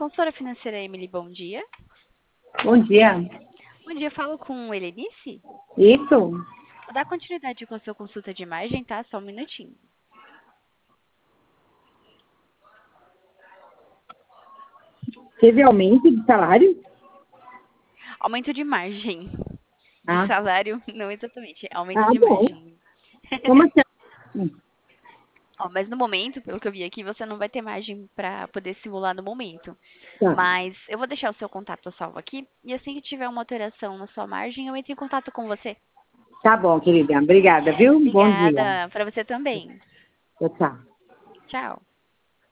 Consultora financeira Emily, bom dia. Bom dia. Bom dia, falo com Helenice. Isso? Vou dar continuidade com a sua consulta de margem, tá? Só um minutinho. Teve aumento de salário? Aumento de margem. De Ah, salário, não exatamente, é aumento de bom. margem. Como assim? Ó, mas no momento, pelo que eu vi aqui, você não vai ter margem para poder simular no momento. Tá. Mas eu vou deixar o seu contato salvo aqui e assim que tiver uma alteração na sua margem, eu entro em contato com você. Tá bom, querida. Obrigada, viu? Bom dia. Obrigada, para você também. Tchau, tchau. Tchau.